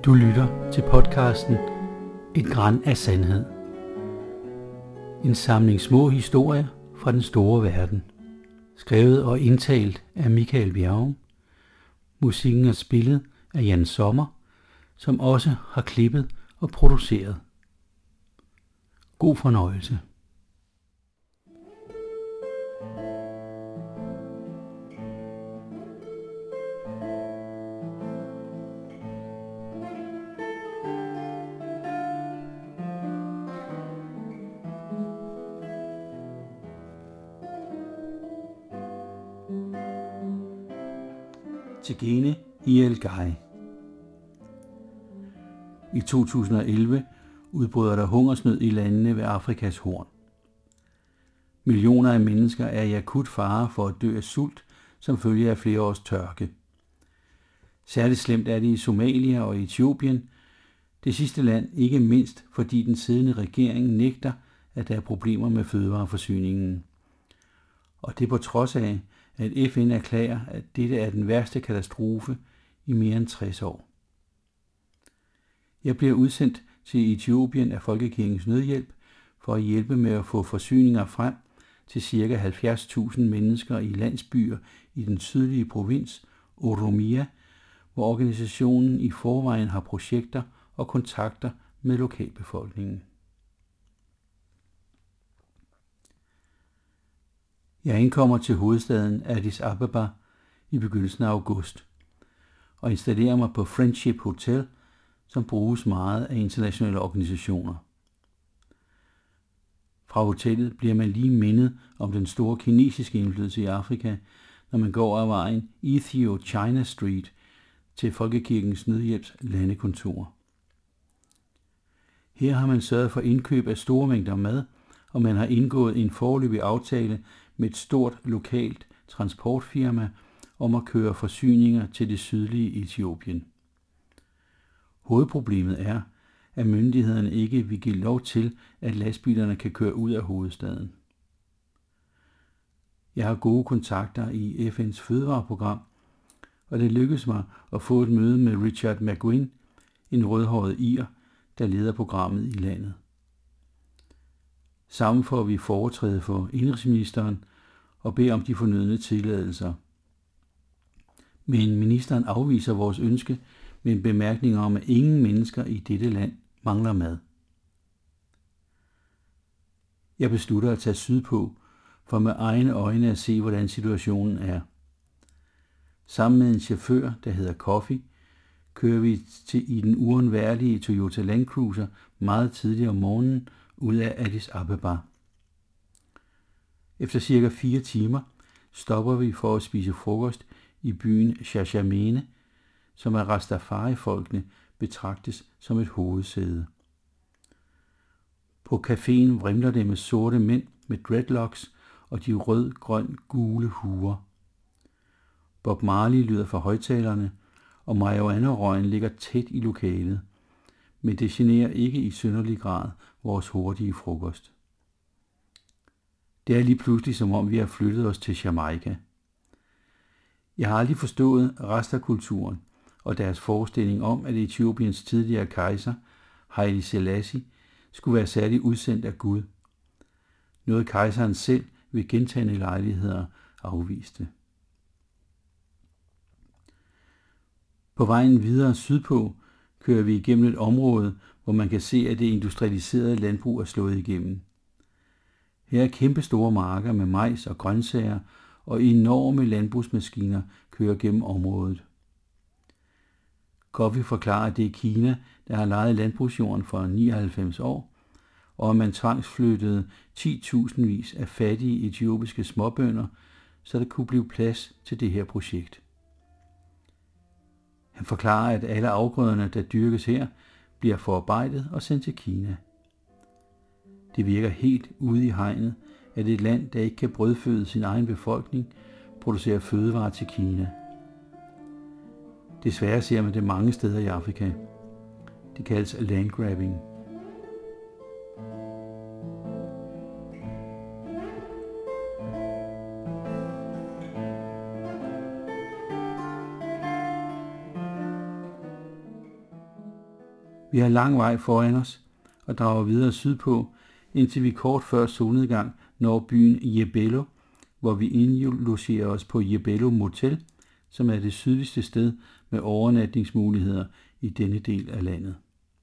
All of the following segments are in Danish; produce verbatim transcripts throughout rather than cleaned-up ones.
Du lytter til podcasten Et gran af sandhed. En samling små historier fra den store verden. Skrevet og indtalt af Michael Bjerrum. Musikken er spillet af Jan Sommer, som også har klippet og produceret. God fornøjelse. Tigene i El-Gai. I to tusind og elleve udbryder der hungersnød i landene ved Afrikas Horn. Millioner af mennesker er i akut fare for at dø af sult som følge af flere års tørke. Særligt slemt er det i Somalia og Etiopien, det sidste land ikke mindst fordi den siddende regering nægter, at der er problemer med fødevareforsyningen. Og det på trods af, at F N erklærer, at dette er den værste katastrofe i mere end tres år. Jeg bliver udsendt til Etiopien af Folkekirkens Nødhjælp for at hjælpe med at få forsyninger frem til ca. halvfjerds tusind mennesker i landsbyer i den sydlige provins Oromia, hvor organisationen i forvejen har projekter og kontakter med lokalbefolkningen. Jeg ankommer til hovedstaden Addis Ababa i begyndelsen af august og installerer mig på Friendship Hotel, som bruges meget af internationale organisationer. Fra hotellet bliver man lige mindet om den store kinesiske indflydelse i Afrika, når man går ad vejen Ethio-China Street til Folkekirkens Nødhjælps landekontor. Her har man sørget for indkøb af store mængder mad, og man har indgået en foreløbig aftale med et stort lokalt transportfirma om at køre forsyninger til det sydlige Etiopien. Hovedproblemet er, at myndighederne ikke vil give lov til, at lastbilerne kan køre ud af hovedstaden. Jeg har gode kontakter i F N's fødevareprogram, og det lykkedes mig at få et møde med Richard McGuinn, en rødhåret ir, der leder programmet i landet. Sammen får vi foretræde for indenrigsministeren og beder om de fornødne tilladelser. Men ministeren afviser vores ønske med en bemærkning om, at ingen mennesker i dette land mangler mad. Jeg beslutter at tage sydpå for med egne øjne at se, hvordan situationen er. Sammen med en chauffør, der hedder Kofi, kører vi til i den uundværlige Toyota Land Cruiser meget tidligt om morgenen ud af Addis Ababa. Efter cirka fire timer stopper vi for at spise frokost i byen Shashamene, som af Rastafari-folkene betragtes som et hovedsæde. På caféen vrimler det med sorte mænd med dreadlocks og de rød-grøn-gule huer. Bob Marley lyder fra højtalerne, og marihuana-røgen ligger tæt i lokalet, men det generer ikke i synderlig grad vores hurtige frokost. Det er lige pludselig som om vi har flyttet os til Jamaica. Jeg har aldrig forstået Rasta-kulturen og deres forestilling om, at Etiopiens tidligere kejser, Haile Selassie, skulle være særligt udsendt af Gud. Noget kejseren selv ved gentagne lejligheder afviste. På vejen videre sydpå kører vi igennem et område, hvor man kan se, at det industrialiserede landbrug er slået igennem. Her er kæmpe store marker med majs og grøntsager, og enorme landbrugsmaskiner kører gennem området. Kofi forklarer, at det er Kina, der har lejet landbrugsjorden for nioghalvfems år, og at man tvangsflyttede ti tusindvis af fattige etiopiske småbønder, så der kunne blive plads til det her projekt. Han forklarer, at alle afgrøderne, der dyrkes her, bliver forarbejdet og sendt til Kina. Det virker helt ude i hegnet, at et land, der ikke kan brødføde sin egen befolkning, producerer fødevarer til Kina. Desværre ser man det mange steder i Afrika. Det kaldes landgrabbing. Vi har lang vej foran os og drager videre sydpå, indtil vi kort før solnedgang når byen Jebelo, hvor vi indlogerer os på Jebelo Motel, som er det sydligste sted med overnatningsmuligheder i denne del af landet.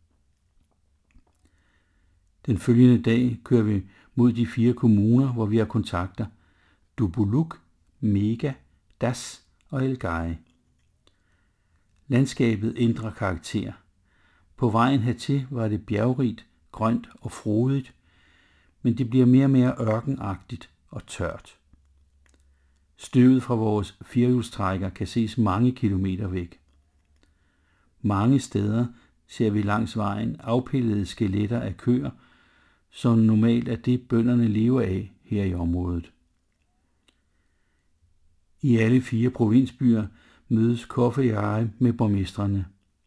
Den følgende dag kører vi mod de fire kommuner, hvor vi har kontakter: Dubuluk, Mega, Das og El Gai. Landskabet ændrer karakter. På vejen hertil var det bjergrigt, grønt og frodigt, men det bliver mere og mere ørkenagtigt og tørt. Støvet fra vores firehjulstrækker kan ses mange kilometer væk. Mange steder ser vi langs vejen afpillede skeletter af køer, som normalt er det bønderne lever af her i området. I alle fire provinsbyer mødes Kofi og jeg med borgmestrene.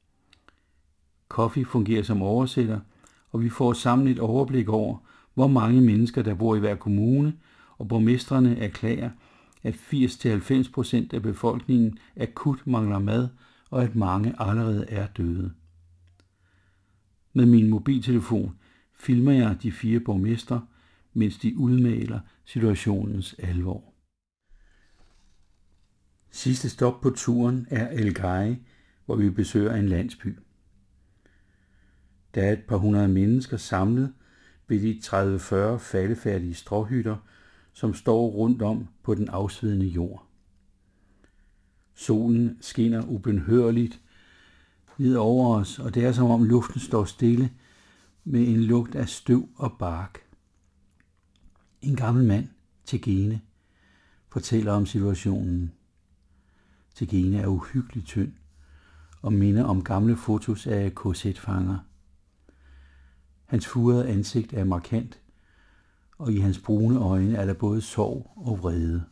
Kofi fungerer som oversætter, og vi får sammen et overblik over, hvor mange mennesker der bor i hver kommune, og borgmestrene erklærer, at firs til halvfems procent af befolkningen akut mangler mad, og at mange allerede er døde. Med min mobiltelefon filmer jeg de fire borgmestre, mens de udmaler situationens alvor. Sidste stop på turen er El Gai, hvor vi besøger en landsby. Der er et par hundrede mennesker samlet ved de tredive til fyrre faldefærdige stråhytter, som står rundt om på den afsvedne jord. Solen skinner ubønhørligt ned over os, og det er som om luften står stille med en lugt af støv og bark. En gammel mand, Tegene, fortæller om situationen. Tegene er uhyggeligt tynd og minder om gamle fotos af K Z-fanger. Hans furede ansigt er markant, og i hans brune øjne er der både sorg og vrede.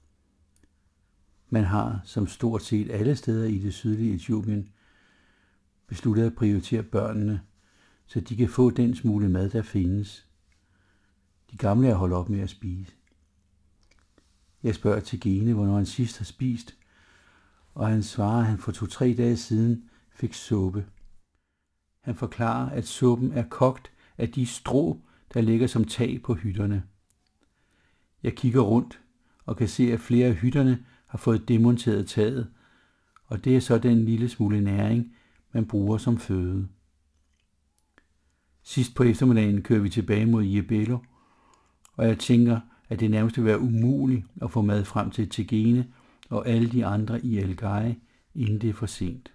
Man har, som stort set alle steder i det sydlige Etiopien, besluttet at prioritere børnene, så de kan få den smule mad, der findes. De gamle er holdt op med at spise. Jeg spørger Tegene, hvornår han sidst har spist, og han svarer, at han for to-tre dage siden fik suppe. Han forklarer, at suppen er kogt af de strå, der ligger som tag på hytterne. Jeg kigger rundt og kan se, at flere af hytterne har fået demonteret taget, og det er så den lille smule næring, man bruger som føde. Sidst på eftermiddagen kører vi tilbage mod Jebelo, og jeg tænker, at det nærmest vil være umuligt at få mad frem til Tegene og alle de andre i El Gai, inden det er for sent.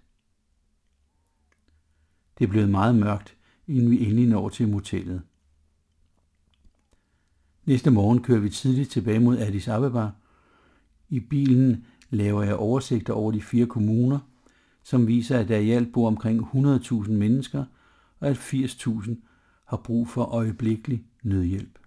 Det er blevet meget mørkt, inden vi endelig når til motellet. Næste morgen kører vi tidligt tilbage mod Addis Abeba. I bilen laver jeg oversigter over de fire kommuner, som viser, at der i alt bor omkring hundrede tusind mennesker, og at firs tusind har brug for øjeblikkelig nødhjælp.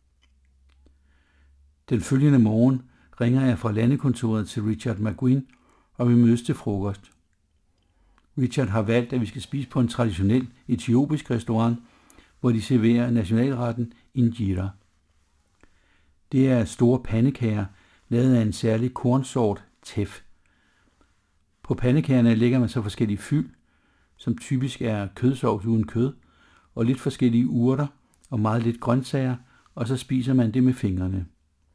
Den følgende morgen ringer jeg fra landekontoret til Richard McGuinn, og vi mødes til frokost. Richard har valgt, at vi skal spise på en traditionel etiopisk restaurant, hvor de serverer nationalretten injera. Det er store pandekager, lavet af en særlig kornsort tef. På pandekagerne lægger man så forskellige fyld, som typisk er kødsovs uden kød, og lidt forskellige urter og meget lidt grøntsager, og så spiser man det med fingrene.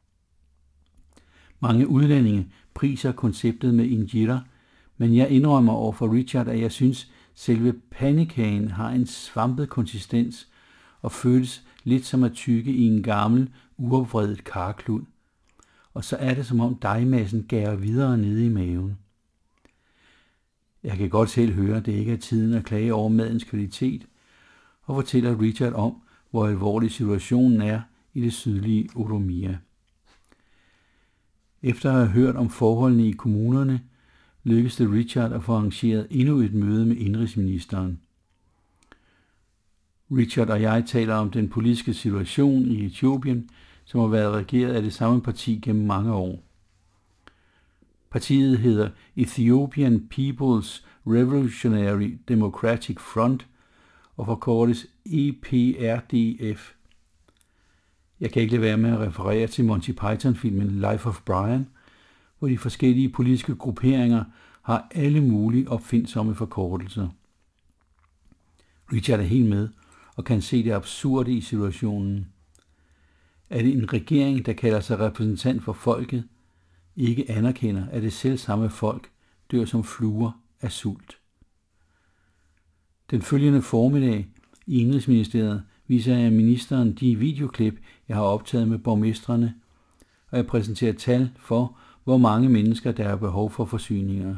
Mange udlændinge priser konceptet med injera, men jeg indrømmer over for Richard, at jeg synes, selve pandekagen har en svampet konsistens og føles lidt som at tygge i en gammel, uopvredet karklud. Og så er det som om dejmassen gærer videre nede i maven. Jeg kan godt selv høre, at det ikke er tiden at klage over madens kvalitet, og fortæller Richard om, hvor alvorlig situationen er i det sydlige Oromia. Efter at have hørt om forholdene i kommunerne, lykkedes det Richard at få arrangeret endnu et møde med indrigsministeren. Richard og jeg taler om den politiske situation i Etiopien, som har været regeret af det samme parti gennem mange år. Partiet hedder Ethiopian People's Revolutionary Democratic Front og forkortes E P R D F. Jeg kan ikke lade være med at referere til Monty Python-filmen Life of Brian, hvor de forskellige politiske grupperinger har alle mulige opfindsomme forkortelser. Richard er helt med og kan se det absurde i situationen. At en regering, der kalder sig repræsentant for folket, ikke anerkender, at det selv samme folk dør som fluer af sult. Den følgende formiddag i Indenrigsministeriet viser jeg ministeren de videoklip, jeg har optaget med borgmestrene, og jeg præsenterer tal for, hvor mange mennesker, der har behov for forsyninger.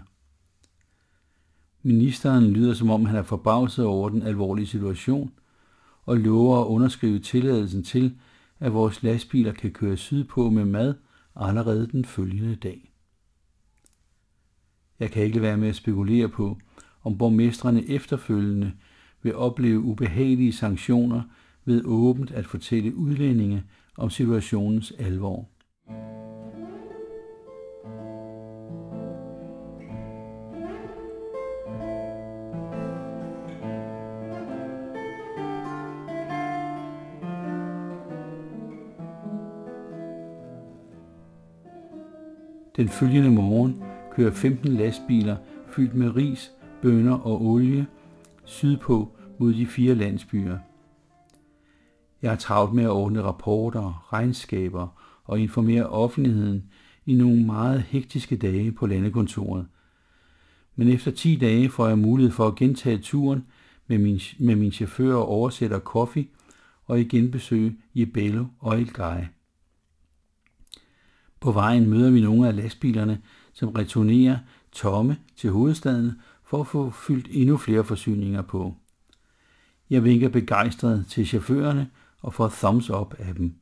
Ministeren lyder, som om han er forbavset over den alvorlige situation, og lover at underskrive tilladelsen til, at vores lastbiler kan køre sydpå med mad allerede den følgende dag. Jeg kan ikke lade være med at spekulere på, om borgmestrene efterfølgende vil opleve ubehagelige sanktioner ved åbent at fortælle udlændinge om situationens alvor. Den følgende morgen kører femten lastbiler fyldt med ris, bønner og olie sydpå mod de fire landsbyer. Jeg har travlt med at ordne rapporter, regnskaber og informere offentligheden i nogle meget hektiske dage på landekontoret. Men efter ti dage får jeg mulighed for at gentage turen med min, med min chauffør og oversætter Coffee og igen besøge Jebelo og El Gai. På vejen møder vi nogle af lastbilerne, som returnerer tomme til hovedstaden for at få fyldt endnu flere forsyninger på. Jeg vinker begejstret til chaufførerne og får thumbs up af dem.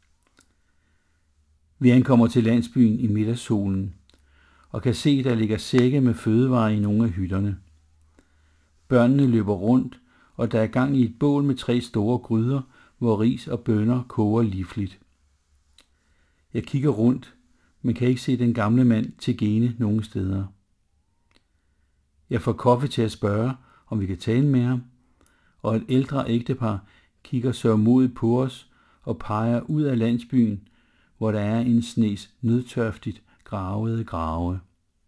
Vi ankommer til landsbyen i middagssolen og kan se, der ligger sække med fødevarer i nogle af hytterne. Børnene løber rundt, og der er gang i et bål med tre store gryder, hvor ris og bønner koger livligt. Jeg kigger rundt, men kan ikke se den gamle mand Tegene nogen steder. Jeg får Coffee til at spørge, om vi kan tale med ham, og et ældre ægtepar kigger sørgmodigt på os og peger ud af landsbyen, hvor der er en snes nødtørftigt gravede grave.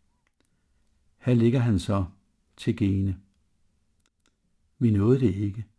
Her ligger han så, Tegene. Vi nåede det ikke.